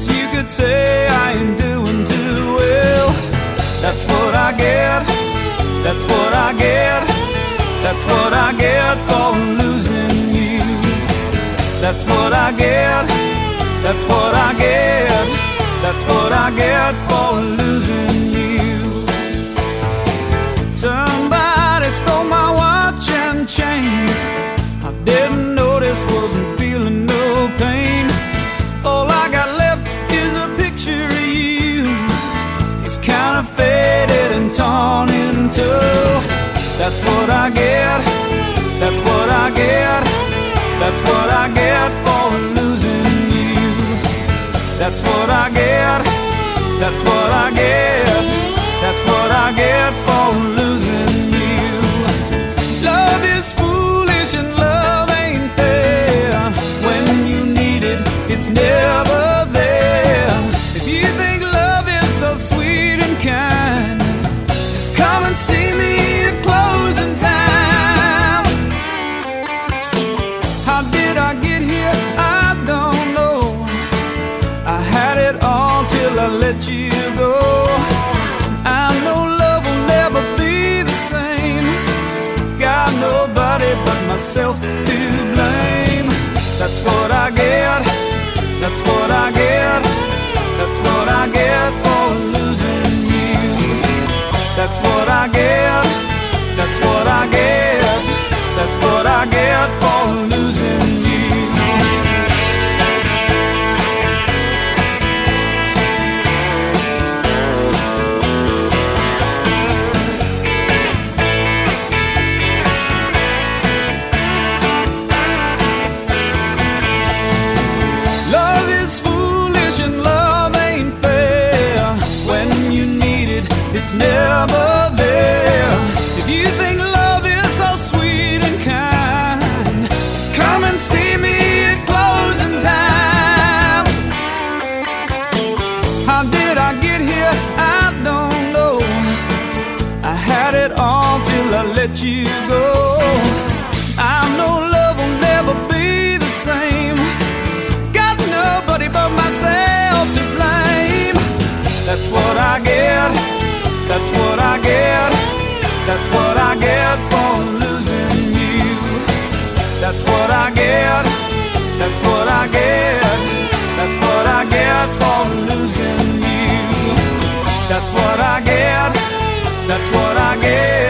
Guess you could say I ain't doing too well. That's what I get, that's what I get, that's what I get for losing you. That's what I get, that's what I get, that's what I get for losing you. Somebody stole my watch and chain. I didn't notice, wasn't feeling no pain. All I got left is a picture of you. It's kind of faded and torn in two. That's what I get, that's what I get, that's what I get for losing you. That's what I get, that's what I get, that's what I get for losing you. Love is foolish and love ain't fair. When you need it, it's never there. If you think love is so sweet and kind, just come and see me at closing time. How did I get here? I don't know. I had it all till I let you go. I know love will never be the same. Got nobody but myself to blame. That's what I get, that's what I get, that's what I get for losing you. That's what I get, that's what I get, that's what I get for losing you. Love is foolish and love ain't fair. When you need it, it's never there. If you think love is so sweet and kind, just come and see me at closing time. How did I get here? I don't know. I had it all till I let you go. I know love will never be the same. Got nobody but myself to blame. That's what I get, that's what I get, that's what I get for losing you. That's what I get, that's what I get, that's what I get for losing you. That's what I get, that's what I get.